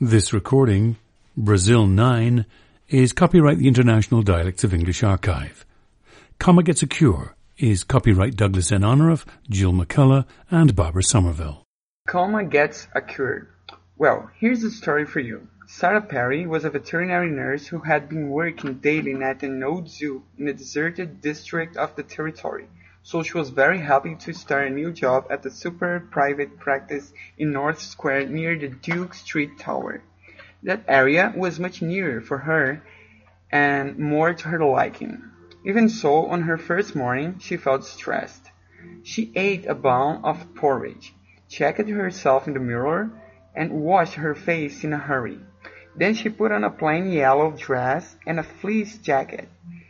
This recording, Brazil 9, is copyright the International Dialects of English Archive. Comma Gets a Cure is copyright Douglas N. Honorath, Jill McCullough, and Barbara Somerville. Comma Gets a Cure. Well, here's the story for you. Sarah Perry was a veterinary nurse who had been working daily at an old zoo in a deserted district of the territory. So she was very happy to start a new job at the super private practice in North Square near the Duke Street Tower. That area was much nearer for her and more to her liking. Even so, on her first morning, she felt stressed. She ate a bowl of porridge, checked herself in the mirror, and washed her face in a hurry. Then she put on a plain yellow dress and a fleece jacket,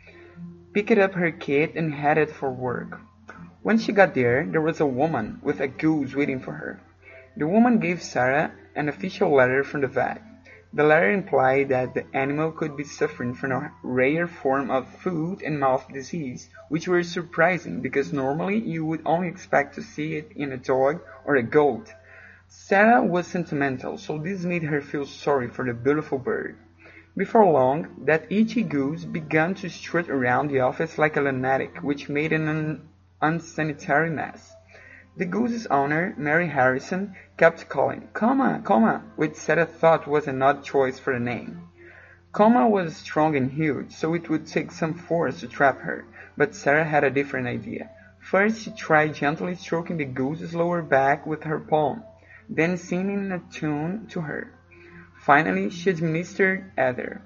picked up her kit and headed for work. When she got there was a woman with a goose waiting for her. The woman gave Sarah an official letter from the vet. The letter implied that the animal could be suffering from a rare form of foot and mouth disease, which was surprising because normally you would only expect to see it in a dog or a goat. Sarah was sentimental, so this made her feel sorry for the beautiful bird. Before long, that itchy goose began to strut around the office like a lunatic, which made an unsanitary mess. The goose's owner, Mary Harrison, kept calling, Comma, which Sarah thought was an odd choice for a name. Comma was strong and huge, so it would take some force to trap her, but Sarah had a different idea. First, she tried gently stroking the goose's lower back with her palm, then singing a tune to her. Finally, she administered ether.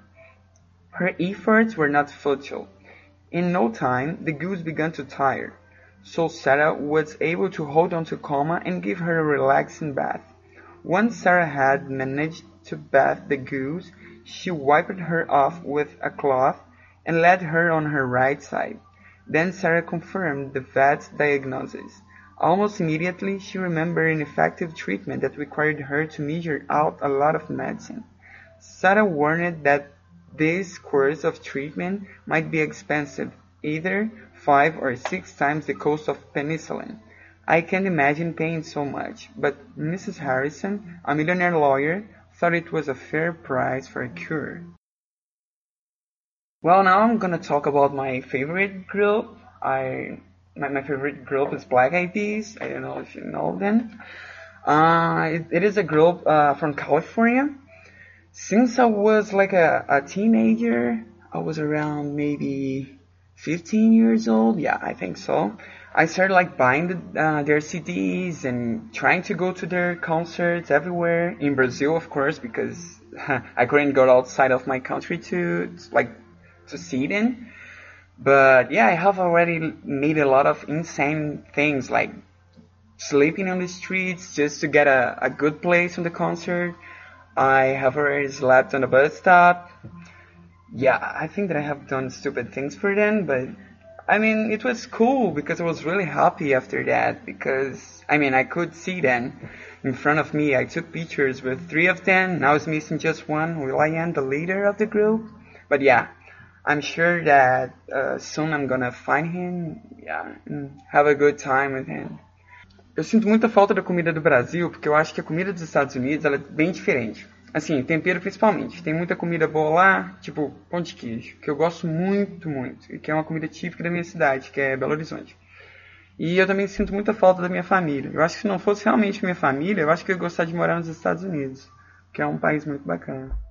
Her efforts were not futile. In no time, the goose began to tire, so Sarah was able to hold on to Comma and give her a relaxing bath. Once Sarah had managed to bath the goose, she wiped her off with a cloth and laid her on her right side. Then Sarah confirmed the vet's diagnosis. Almost immediately, she remembered an effective treatment that required her to measure out a lot of medicine. Sarah warned that this course of treatment might be expensive, either 5 or 6 times the cost of penicillin. I can't imagine paying so much, but Mrs. Harrison, a millionaire lawyer, thought it was a fair price for a cure. Well, now I'm gonna talk about my favorite group. My favorite group is Black Eyed Peas. I don't know if you know them. It is a group from California. Since I was like a teenager, I was around maybe 15 years old. Yeah, I think so. I started like buying their CDs and trying to go to their concerts everywhere. In Brazil, of course, because I couldn't go outside of my country to see them. But yeah, I have already made a lot of insane things, like sleeping on the streets just to get a good place on the concert. I have already slept on a bus stop. Yeah, I think that I have done stupid things for them, but I mean, it was cool because I was really happy after that because, I mean, I could see them in front of me. I took pictures with 3 of them. Now I was missing just one. Will I am the leader of the group? But yeah, I'm sure that soon I'm gonna find him, yeah, and have a good time with him. Eu sinto muita falta da comida do Brasil, porque eu acho que a comida dos Estados Unidos ela é bem diferente. Assim, tempero principalmente. Tem muita comida boa lá, tipo pão de queijo, que eu gosto muito, muito. E que é uma comida típica da minha cidade, que é Belo Horizonte. E eu também sinto muita falta da minha família. Eu acho que se não fosse realmente minha família, eu acho que eu ia gostar de morar nos Estados Unidos, que é um país muito bacana.